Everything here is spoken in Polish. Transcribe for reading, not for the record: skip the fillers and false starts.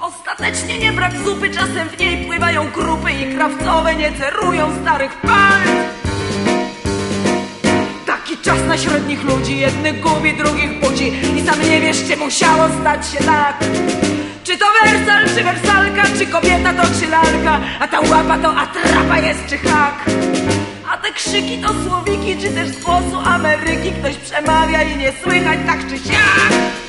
Ostatecznie nie brak zupy, czasem w niej pływają krupy i krawcowe nie cerują starych pal. Taki czas na średnich ludzi, jednych gubi, drugich budzi i sam nie wiesz, czy musiało stać się tak. Czy to wersal, czy wersalka, czy kobieta to czy lalka, a ta łapa to atrapa jest czy hak. A te krzyki to słowiki, czy też z głosu Ameryki ktoś przemawia i nie słychać tak czy siak.